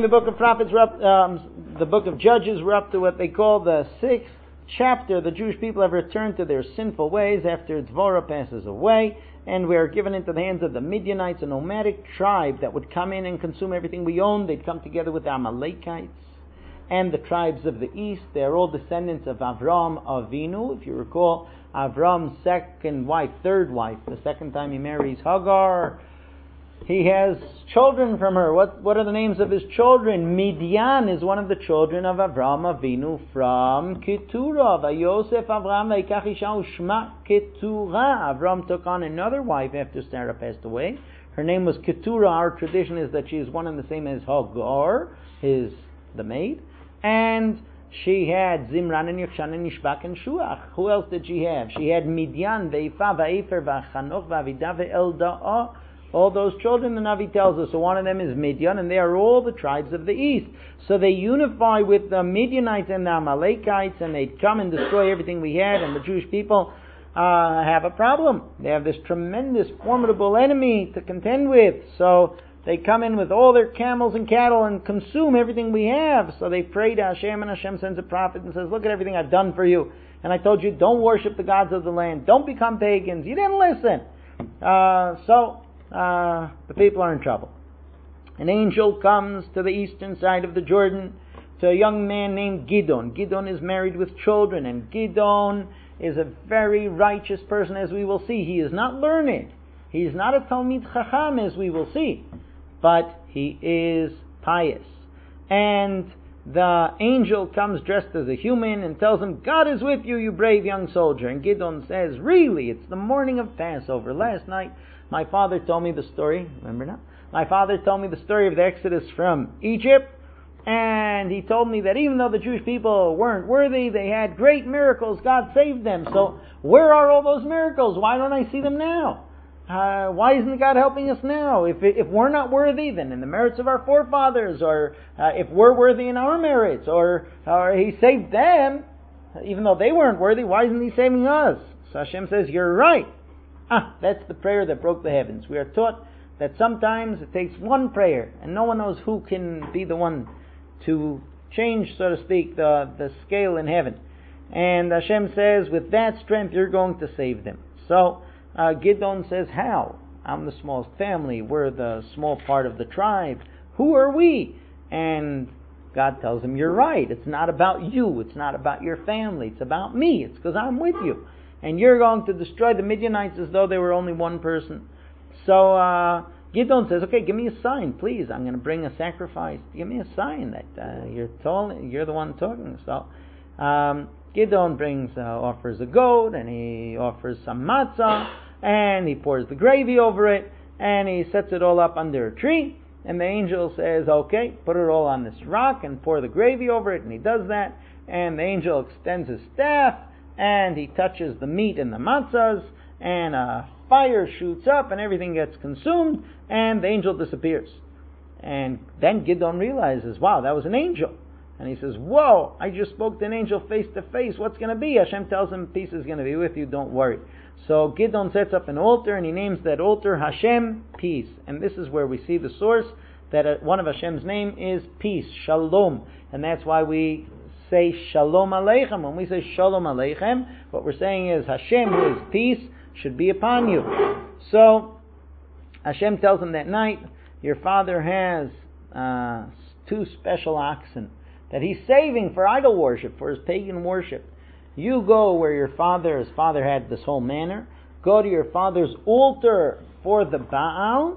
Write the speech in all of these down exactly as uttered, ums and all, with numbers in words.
In the book of prophets, we're up, um, the book of Judges, we're up to what they call the sixth chapter. The Jewish people have returned to their sinful ways after Dvorah passes away, and we are given into the hands of the Midianites, a nomadic tribe that would come in and consume everything we own. They'd come together with the Amalekites and the tribes of the east. They're all descendants of Avram Avinu. If you recall, Avram's second wife, third wife, the second time he marries Hagar, he has children from her. What what are the names of his children? Midian is one of the children of Avram Avinu from Keturah. Vayosef Avram vayikach isha ushma Keturah. Avram took on another wife after Sarah passed away. Her name was Keturah. Our tradition is that she is one and the same as Hagar, his the maid. And she had Zimran and Yokshan and Yishbak and Shuach. Who else did she have? She had Midian, Veifa, Veifer, Vachanoch, Vavidah, Ve'eldaah. All those children, the Navi tells us. So one of them is Midian, and they are all the tribes of the east. So they unify with the Midianites and the Amalekites, and they come and destroy everything we had, and the Jewish people uh, have a problem. They have this tremendous, formidable enemy to contend with. So they come in with all their camels and cattle and consume everything we have. So they pray to Hashem, and Hashem sends a prophet and says, look at everything I've done for you. And I told you, don't worship the gods of the land. Don't become pagans. You didn't listen. Uh, so... Uh, the people are in trouble. An angel comes to the eastern side of the Jordan to a young man named Gidon. Gidon is married with children, and Gidon is a very righteous person, as we will see. He is not learned. He is not a Talmid Chacham, as we will see, but he is pious. And the angel comes dressed as a human and tells him, God is with you, you brave young soldier. And Gidon says, really, it's the morning of Passover. Last night, my father told me the story, remember now? My father told me the story of the Exodus from Egypt, and he told me that even though the Jewish people weren't worthy, they had great miracles, God saved them. So where are all those miracles? Why don't I see them now? Uh, why isn't God helping us now? If if we're not worthy, then in the merits of our forefathers, or uh, if we're worthy in our merits, or, or He saved them, even though they weren't worthy, why isn't He saving us? So Hashem says, you're right. Ah, that's the prayer that broke the heavens. We are taught that sometimes it takes one prayer, and no one knows who can be the one to change, so to speak, the, the scale in heaven. And Hashem says, with that strength, you're going to save them. So, uh, Gidon says, how? I'm the smallest family. We're the small part of the tribe. Who are we? And God tells him, you're right. It's not about you. It's not about your family. It's about me. It's because I'm with you. And you're going to destroy the Midianites as though they were only one person. So uh, Gidon says, okay, give me a sign, please. I'm going to bring a sacrifice. Give me a sign that uh, you're tall, you're the one talking. So um, Gidon brings, uh, offers a goat, and he offers some matzah, and he pours the gravy over it, and he sets it all up under a tree. And the angel says, okay, put it all on this rock and pour the gravy over it. And he does that, and the angel extends his staff, and he touches the meat and the matzahs, and a fire shoots up, and everything gets consumed, and the angel disappears. And then Gidon realizes, wow, that was an angel. And he says, whoa, I just spoke to an angel face to face. What's going to be? Hashem tells him, peace is going to be with you, don't worry. So Gidon sets up an altar, and he names that altar Hashem, peace. And this is where we see the source, that one of Hashem's name is peace, shalom. And that's why we say Shalom Aleichem. When we say Shalom Aleichem, what we're saying is Hashem, who is peace, should be upon you. So Hashem tells him that night, your father has uh, two special oxen that he's saving for idol worship, for his pagan worship. You go where your father, his father had this whole manor, go to your father's altar for the Baal,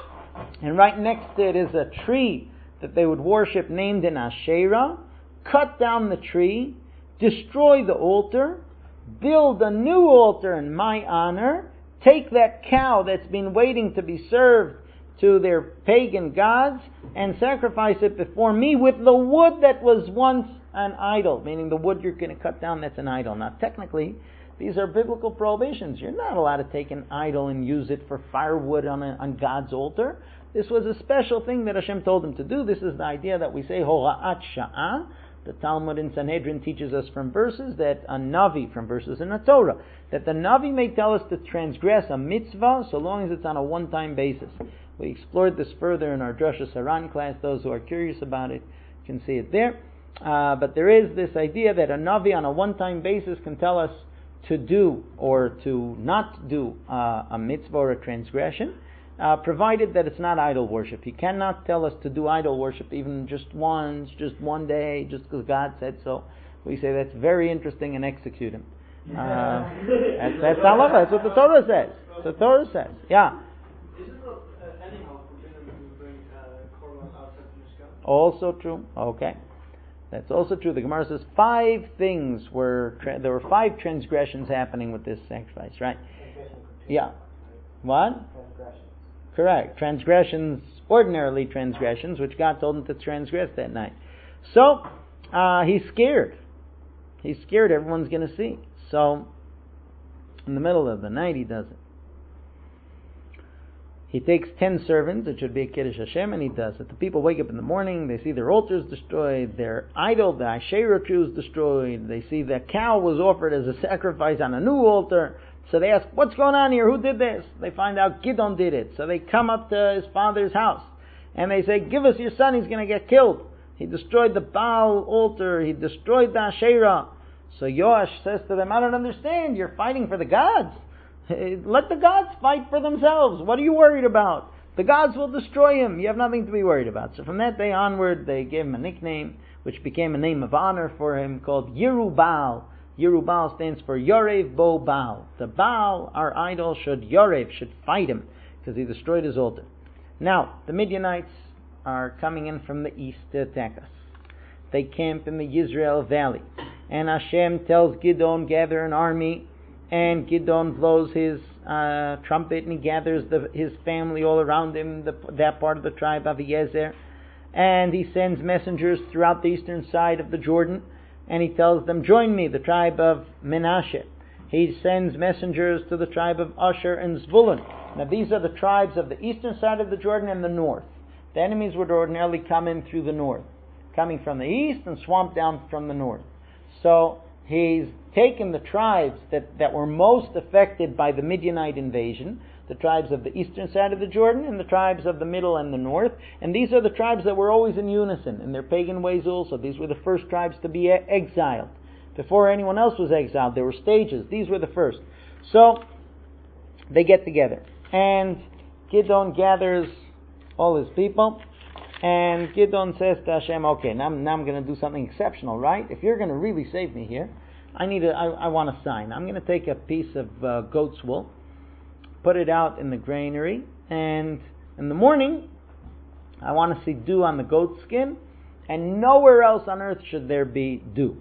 and right next to it is a tree that they would worship named an Asherah. Cut down the tree, destroy the altar, build a new altar in my honor, take that cow that's been waiting to be served to their pagan gods, and sacrifice it before me with the wood that was once an idol, meaning the wood you're going to cut down that's an idol. Now technically, these are biblical prohibitions. You're not allowed to take an idol and use it for firewood on, a, on God's altar. This was a special thing that Hashem told him to do. This is the idea that we say, Hora'at Sha'ah. The Talmud in Sanhedrin teaches us from verses that a Navi, from verses in the Torah, that the Navi may tell us to transgress a mitzvah so long as it's on a one-time basis. We explored this further in our Drasha Saran class. Those who are curious about it can see it there. Uh, but there is this idea that a Navi on a one-time basis can tell us to do or to not do uh, a mitzvah or a transgression, uh, provided that it's not idol worship. He cannot tell us to do idol worship even just once, just one day, just because God said so. We say that's very interesting and execute him. Uh, that's that's halacha. That's what the Torah says. The Torah says, yeah. Also true. Okay, that's also true. The Gemara says five things were tra- there were five transgressions happening with this sacrifice, right? Yeah. What? Transgressions. Correct. Transgressions, ordinarily transgressions, which God told him to transgress that night. So uh, he's scared. He's scared. Everyone's going to see. So in the middle of the night, he does it. He takes ten servants, it should be a Kiddush Hashem, and he does it. The people wake up in the morning, they see their altars destroyed, their idol, the Asherah trees destroyed, they see the cow was offered as a sacrifice on a new altar. So they ask, what's going on here? Who did this? They find out Gidon did it. So they come up to his father's house, and they say, give us your son, he's going to get killed. He destroyed the Baal altar, he destroyed the Asherah. So Yoash says to them, I don't understand, you're fighting for the gods. Let the gods fight for themselves. What are you worried about? The gods will destroy him. You have nothing to be worried about. So from that day onward, they gave him a nickname, which became a name of honor for him, called Yerubal. Yerubal stands for Yorev Bo Baal. The Baal, our idol, should Yorev, should fight him, because he destroyed his altar. Now, the Midianites are coming in from the east to attack us. They camp in the Yisrael Valley. And Hashem tells Gidon, gather an army. And Gidon blows his uh, trumpet, and he gathers the, his family all around him, the, that part of the tribe, Aviezer. And he sends messengers throughout the eastern side of the Jordan, and he tells them, join me, the tribe of Menashe. He sends messengers to the tribe of Asher and Zvulun. Now these are the tribes of the eastern side of the Jordan and the north. The enemies would ordinarily come in through the north, coming from the east and swamp down from the north. So he's taken the tribes that, that were most affected by the Midianite invasion, the tribes of the eastern side of the Jordan and the tribes of the middle and the north, and these are the tribes that were always in unison in their pagan ways also. These were the first tribes to be exiled. Before anyone else was exiled, there were stages. These were the first. So they get together, and Gidon gathers all his people, and Gidon says to Hashem, okay, now, now I'm going to do something exceptional, right? If you're going to really save me here, I need a, I, I want a sign. I'm going to take a piece of uh, goat's wool, put it out in the granary, and in the morning, I want to see dew on the goat skin, and nowhere else on earth should there be dew.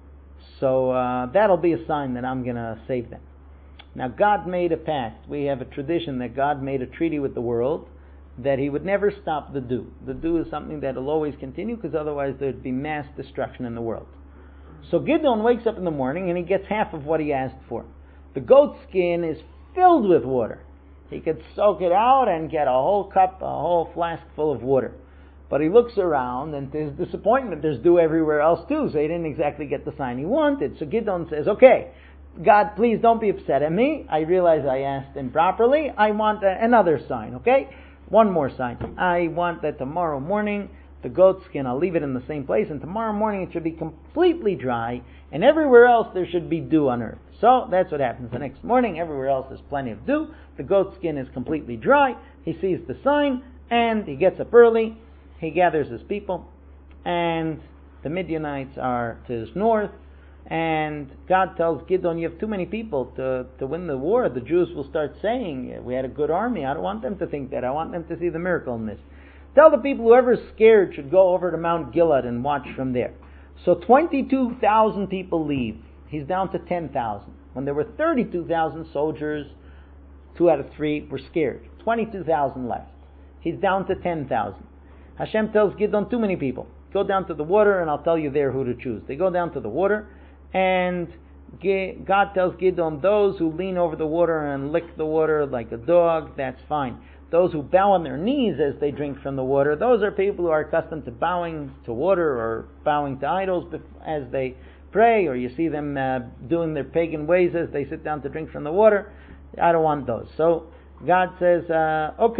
So uh, that'll be a sign that I'm going to save them. Now God made a pact. We have a tradition that God made a treaty with the world that he would never stop the dew. The dew is something that will always continue, because otherwise there'd be mass destruction in the world. So Gidon wakes up in the morning and he gets half of what he asked for. The goat skin is filled with water. He could soak it out and get a whole cup, a whole flask full of water. But he looks around, and to his disappointment, there's dew everywhere else too, so he didn't exactly get the sign he wanted. So Gidon says, okay, God, please don't be upset at me. I realize I asked improperly. I want a, another sign, okay? One more sign. I want that tomorrow morning, the goat skin, I'll leave it in the same place, and tomorrow morning it should be completely dry, and everywhere else there should be dew on earth. So that's what happens. The next morning, everywhere else there's plenty of dew. The goat skin is completely dry. He sees the sign, and he gets up early. He gathers his people, and the Midianites are to his north, and God tells Gidon, you have too many people to, to win the war. The Jews will start saying, we had a good army. I don't want them to think that. I want them to see the miracle in this. Tell the people, whoever's scared should go over to Mount Gilead and watch from there. So twenty-two thousand people leave. He's down to ten thousand. When there were thirty-two thousand soldiers, two out of three were scared. twenty-two thousand left. He's down to ten thousand. Hashem tells Gidon, too many people. Go down to the water and I'll tell you there who to choose. They go down to the water, and God tells Gidon, those who lean over the water and lick the water like a dog, that's fine. Those who bow on their knees as they drink from the water, those are people who are accustomed to bowing to water or bowing to idols as they pray, or you see them uh, doing their pagan ways as they sit down to drink from the water. I don't want those. So God says, uh, okay,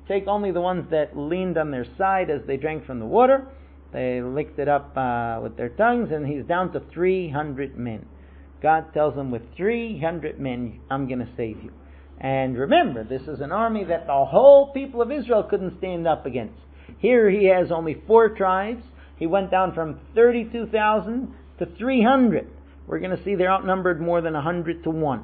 take only the ones that leaned on their side as they drank from the water. They licked it up uh, with their tongues, and he's down to three hundred men. God tells him, with three hundred men, I'm going to save you. And remember, this is an army that the whole people of Israel couldn't stand up against. Here he has only four tribes. He went down from thirty-two thousand to three hundred. We're going to see they're outnumbered more than one hundred to one.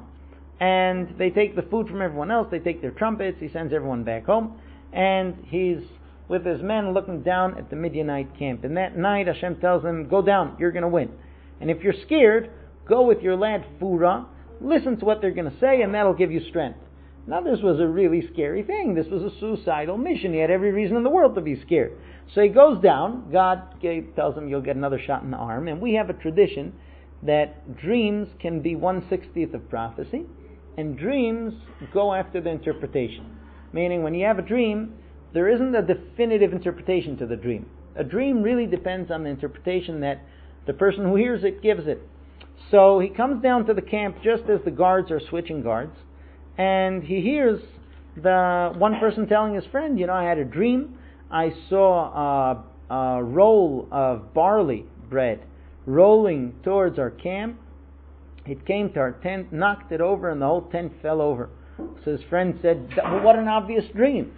And they take the food from everyone else. They take their trumpets. He sends everyone back home. And he's with his men looking down at the Midianite camp. And that night Hashem tells him, go down, you're going to win. And if you're scared, go with your lad Phurah, listen to what they're going to say, and that'll give you strength. Now this was a really scary thing. This was a suicidal mission. He had every reason in the world to be scared. So he goes down. God gave, tells him, you'll get another shot in the arm. And we have a tradition that dreams can be one sixtieth of prophecy, and dreams go after the interpretation. Meaning, when you have a dream, there isn't a definitive interpretation to the dream. A dream really depends on the interpretation that the person who hears it gives it. So he comes down to the camp just as the guards are switching guards, and he hears the one person telling his friend, you know, I had a dream. I saw a, a roll of barley bread rolling towards our camp. It came to our tent, knocked it over, and the whole tent fell over. So his friend said, well, what an obvious dream.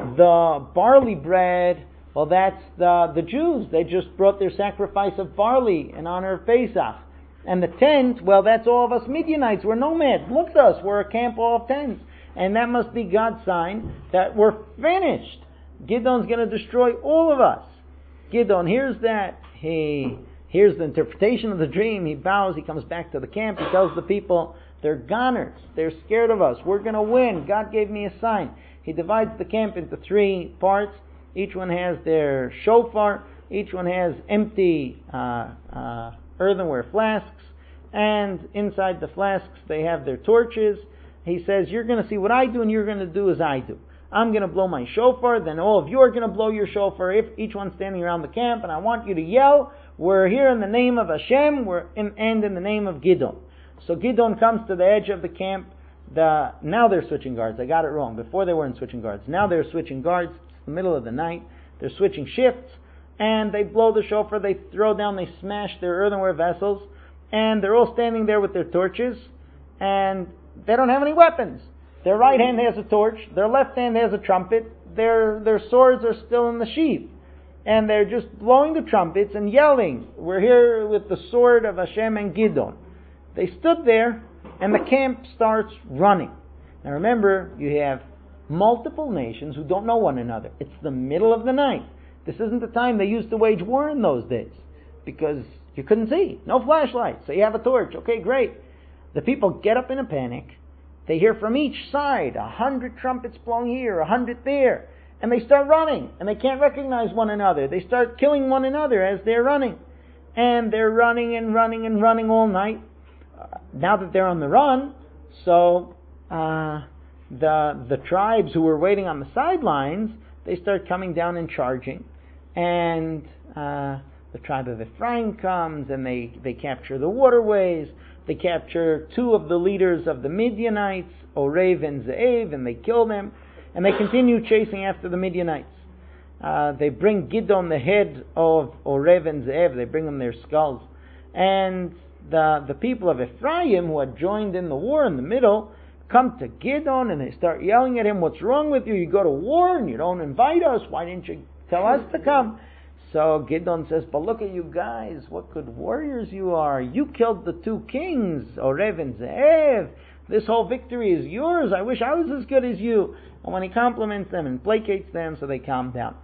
The barley bread, well, that's the, the Jews. They just brought their sacrifice of barley in honor of Pesach. And the tent, well, that's all of us Midianites. We're nomads. Look at us. We're a camp all of tents. And that must be God's sign that we're finished. Gideon's going to destroy all of us. Gideon hears that. He hears the interpretation of the dream. He bows. He comes back to the camp. He tells the people, they're goners. They're scared of us. We're going to win. God gave me a sign. He divides the camp into three parts. Each one has their shofar. Each one has empty uh, uh, earthenware flasks. And inside the flasks, they have their torches. He says, you're going to see what I do, and you're going to do as I do. I'm going to blow my shofar, then all of you are going to blow your shofar, if each one standing around the camp, and I want you to yell, we're here in the name of Hashem, we're in, and in the name of Gideon. So Gideon comes to the edge of the camp. The, now they're switching guards. I got it wrong. Before they weren't switching guards. Now they're switching guards. It's the middle of the night. They're switching shifts. And they blow the shofar. They throw down. They smash their earthenware vessels. And they're all standing there with their torches. And they don't have any weapons. Their right hand has a torch. Their left hand has a trumpet. Their, their swords are still in the sheath. And they're just blowing the trumpets and yelling, we're here with the sword of Hashem and Gideon. They stood there, and the camp starts running. Now remember, you have multiple nations who don't know one another. It's the middle of the night. This isn't the time they used to wage war in those days, because you couldn't see. No flashlight. So you have a torch. Okay, great. The people get up in a panic. They hear from each side, a hundred trumpets blowing here, a hundred there. And they start running, and they can't recognize one another. They start killing one another as they're running. And they're running and running and running all night. Uh, now that they're on the run, so uh, the the tribes who were waiting on the sidelines, they start coming down and charging. And uh, the tribe of Ephraim comes, and they, they capture the waterways. They capture two of the leaders of the Midianites, Orev and Ze'ev, and they kill them. And they continue chasing after the Midianites. Uh, they bring Gideon, the head of Orev and Ze'ev, they bring them their skulls. And the the people of Ephraim, who had joined in the war in the middle, come to Gideon and they start yelling at him, what's wrong with you? You go to war and you don't invite us. Why didn't you tell us to come? So Gideon says, but look at you guys. What good warriors you are. You killed the two kings, Orev and Ze'ev. This whole victory is yours. I wish I was as good as you. And when he compliments them and placates them, so they calm down.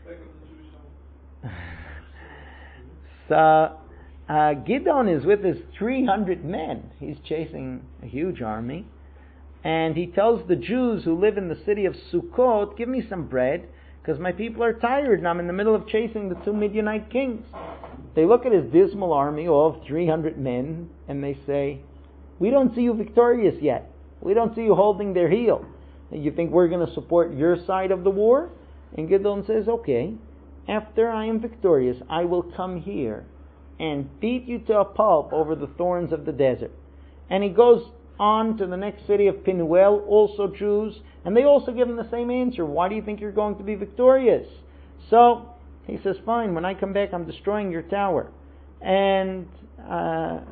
So uh, Gideon is with his three hundred men. He's chasing a huge army. And he tells the Jews who live in the city of Sukkot, give me some bread, because my people are tired and I'm in the middle of chasing the two Midianite kings. They look at his dismal army, all of three hundred men, and they say, we don't see you victorious yet. We don't see you holding their heel. You think we're going to support your side of the war? And Gideon says, okay, after I am victorious, I will come here and beat you to a pulp over the thorns of the desert. And he goes on to the next city of Penuel, also Jews, and they also give him the same answer. Why do you think you're going to be victorious? So he says, fine, when I come back, I'm destroying your tower. And uh,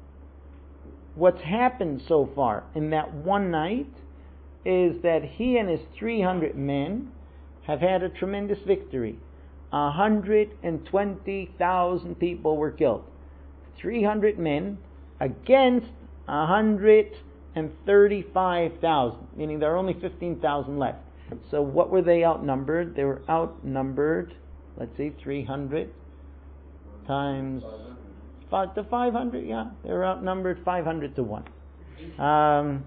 what's happened so far in that one night is that he and his three hundred men have had a tremendous victory. one hundred twenty thousand people were killed. three hundred men against one hundred thirty-five thousand, meaning there are only fifteen thousand left. So what were they outnumbered? They were outnumbered, let's see, three hundred times five to five hundred, yeah. They were outnumbered five hundred to one. Um,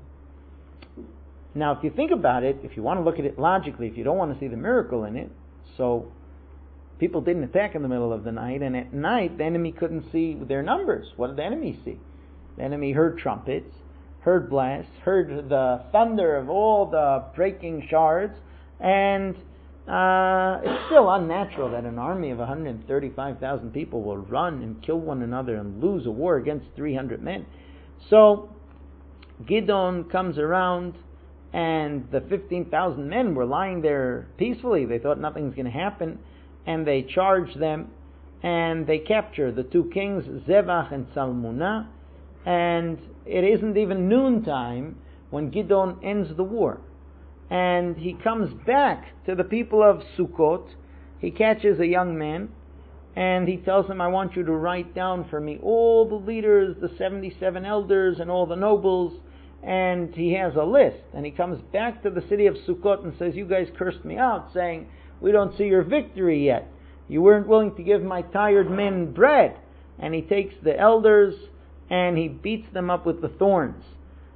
now, if you think about it, if you want to look at it logically, if you don't want to see the miracle in it, so people didn't attack in the middle of the night, and at night the enemy couldn't see their numbers. What did the enemy see? The enemy heard trumpets, heard blasts, heard the thunder of all the breaking shards, and uh, it's still unnatural that an army of one hundred thirty-five thousand people will run and kill one another and lose a war against three hundred men. So Gideon comes around, and the fifteen thousand men were lying there peacefully. They thought nothing's going to happen, and they charge them, and they capture the two kings, Zebach and Salmunah, and it isn't even noontime when Gideon ends the war. And he comes back to the people of Sukkot. He catches a young man, and he tells him, I want you to write down for me all the leaders, the seventy-seven elders, and all the nobles. And he has a list, and he comes back to the city of Sukkot and says, you guys cursed me out, saying, we don't see your victory yet. You weren't willing to give my tired men bread. And he takes the elders and he beats them up with the thorns.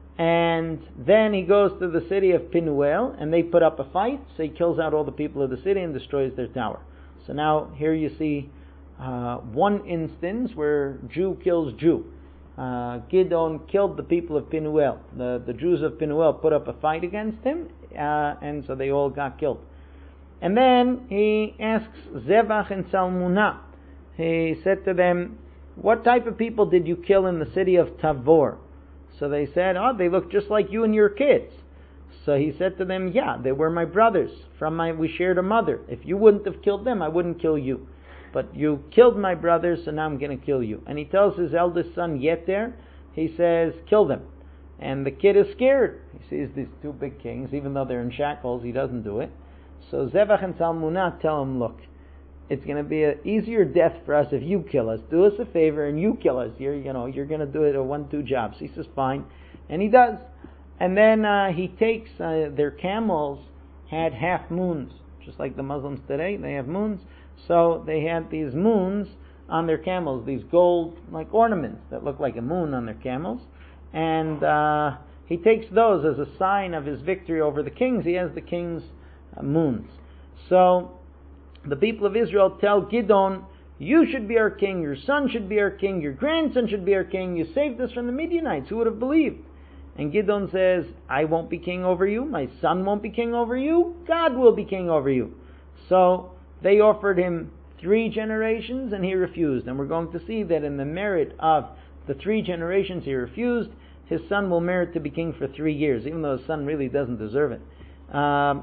And then he goes to the city of Penuel, and they put up a fight, so he kills out all the people of the city and destroys their tower. So now here you see uh, one instance where Jew kills Jew. Uh, Gideon killed the people of Penuel. The, the Jews of Penuel put up a fight against him, uh, and so they all got killed. And then he asks Zebach and Salmunah. He said to them, what type of people did you kill in the city of Tavor? So they said, oh, they look just like you and your kids. So he said to them, yeah, they were my brothers. From my, we shared a mother. If you wouldn't have killed them, I wouldn't kill you. But you killed my brothers, so now I'm going to kill you. And he tells his eldest son, Yeter, he says, kill them. And the kid is scared. He sees these two big kings, even though they're in shackles, he doesn't do it. So Zebach and Salmunah tell him, look, it's going to be an easier death for us if you kill us. Do us a favor and you kill us. You're, you know, you're going to do it a one-two job. So he says, fine. And he does. And then uh, he takes, uh, their camels had half moons, just like the Muslims today. They have moons. So they had these moons on their camels, these gold, like ornaments that look like a moon on their camels. And uh, he takes those as a sign of his victory over the kings. He has the kings' uh, moons. So the people of Israel tell Gideon, you should be our king, your son should be our king, your grandson should be our king, you saved us from the Midianites, who would have believed? And Gideon says, I won't be king over you, my son won't be king over you, God will be king over you. So they offered him three generations and he refused. And we're going to see that in the merit of the three generations he refused, his son will merit to be king for three years, even though his son really doesn't deserve it. Um,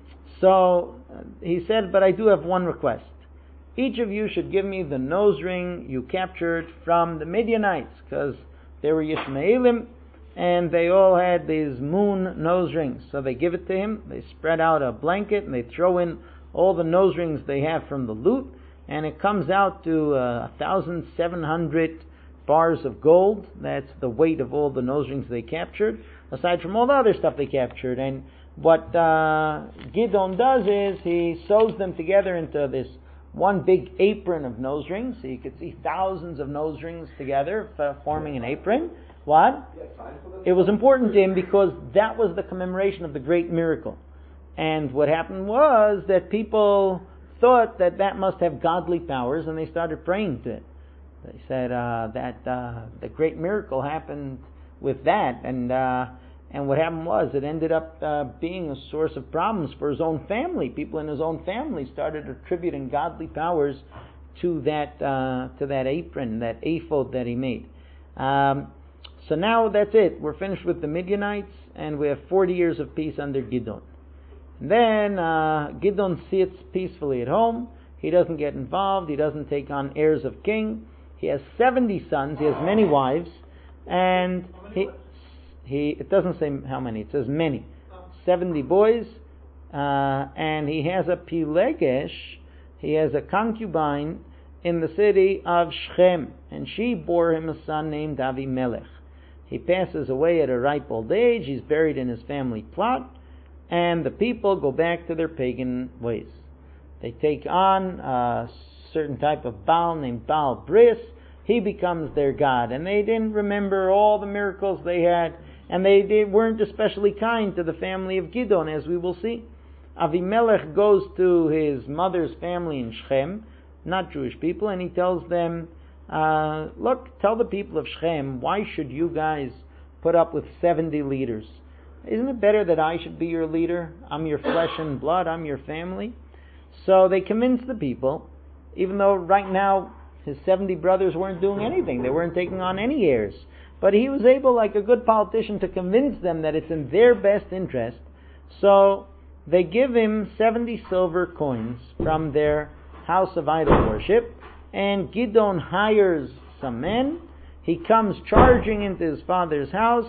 So he said, but I do have one request. Each of you should give me the nose ring you captured from the Midianites, because they were Yishmaelim, and they all had these moon nose rings. So they give it to him, they spread out a blanket, and they throw in all the nose rings they have from the loot, and it comes out to uh, one thousand seven hundred bars of gold. That's the weight of all the nose rings they captured, aside from all the other stuff they captured. And what uh, Gideon does is he sews them together into this one big apron of nose rings. So you could see thousands of nose rings together f- forming an apron. What? It was important to him because that was the commemoration of the great miracle. And what happened was that people thought that that must have godly powers, and they started praying to it. They said uh, that uh, the great miracle happened with that, and uh, and what happened was it ended up uh, being a source of problems for his own family. People in his own family started attributing godly powers to that uh, to that apron, that ephod that he made. Um, So now that's it. We're finished with the Midianites, and we have forty years of peace under Gidon. And then uh, Gidon sits peacefully at home. He doesn't get involved. He doesn't take on heirs of king. He has seventy sons. He has many wives, and he he. It doesn't say how many. It says many. Seventy boys, uh, and he has a Pilegesh. He has a concubine in the city of Shechem, and she bore him a son named Avimelech. He passes away at a ripe old age. He's buried in his family plot, and the people go back to their pagan ways. They take on a certain type of Baal named Baal Bris. He becomes their god, and they didn't remember all the miracles they had, and they, they weren't especially kind to the family of Gidon, as we will see. Avimelech goes to his mother's family in Shechem, not Jewish people, and he tells them, uh, look, tell the people of Shechem, why should you guys put up with seventy leaders? Isn't it better that I should be your leader? I'm your flesh and blood, I'm your family. So they convince the people, even though right now his seventy brothers weren't doing anything. They weren't taking on any heirs. But he was able, like a good politician, to convince them that it's in their best interest. So they give him seventy silver coins from their house of idol worship, and Gidon hires some men. He comes charging into his father's house.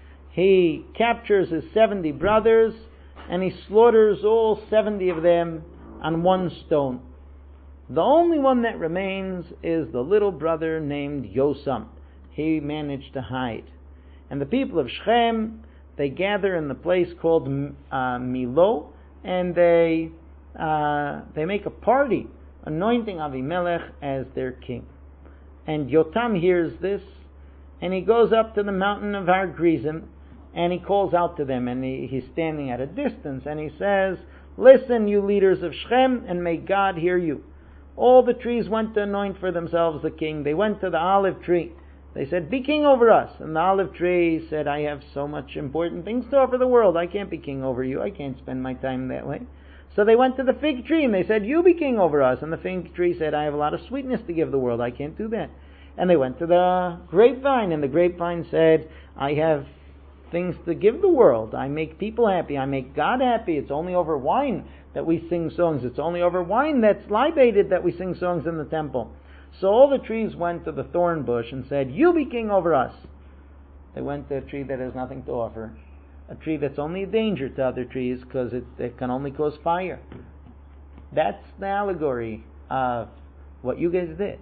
He captures his seventy brothers, and he slaughters all seventy of them on one stone. The only one that remains is the little brother named Yosam. He managed to hide. And the people of Shechem, they gather in the place called uh, Milo, and they uh, they make a party, anointing Avimelech as their king. And Yotam hears this, and he goes up to the mountain of Har Gerizim, and he calls out to them, and he, he's standing at a distance, and he says, listen, you leaders of Shechem, and may God hear you. All the trees went to anoint for themselves the king. They went to the olive tree. They said, be king over us. And the olive tree said, I have so much important things to offer the world. I can't be king over you. I can't spend my time that way. So they went to the fig tree and they said, you be king over us. And the fig tree said, I have a lot of sweetness to give the world. I can't do that. And they went to the grapevine, and the grapevine said, I have things to give the world. I make people happy. I make God happy. It's only over wine that we sing songs. It's only over wine that's libated that we sing songs in the temple. So all the trees went to the thorn bush and said, you be king over us. They went to a tree that has nothing to offer. A tree that's only a danger to other trees because it, it can only cause fire. That's the allegory of what you guys did.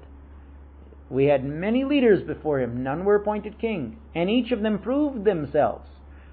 We had many leaders before him. None were appointed king. And each of them proved themselves.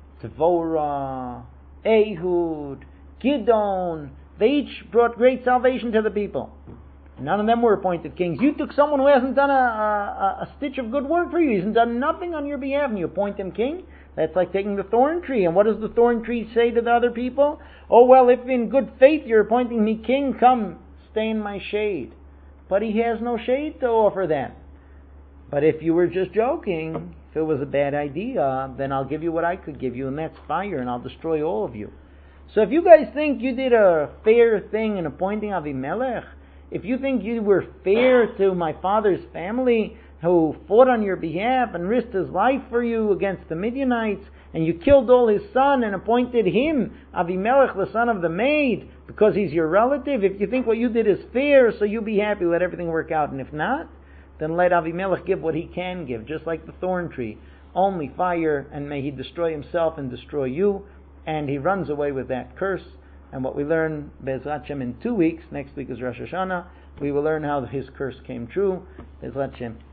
Tvorah, Ehud, Gidon. They each brought great salvation to the people. None of them were appointed kings. You took someone who hasn't done a, a, a stitch of good work for you. He hasn't done nothing on your behalf, and you appoint him king? That's like taking the thorn tree. And what does the thorn tree say to the other people? Oh, well, if in good faith you're appointing me king, come, stay in my shade. But he has no shade to offer them. But if you were just joking, if it was a bad idea, then I'll give you what I could give you, and that's fire, and I'll destroy all of you. So if you guys think you did a fair thing in appointing Avimelech, if you think you were fair to my father's family who fought on your behalf and risked his life for you against the Midianites, and you killed all his son and appointed him, Avimelech, the son of the maid, because he's your relative, if you think what you did is fair, so you be happy, let everything work out. And if not, then let Avimelech give what he can give, just like the thorn tree. Only fire, and may he destroy himself and destroy you. And he runs away with that curse. And what we learn, Be'ezrat Hashem, in two weeks, next week is Rosh Hashanah, we will learn how his curse came true. Be'ezrat Hashem.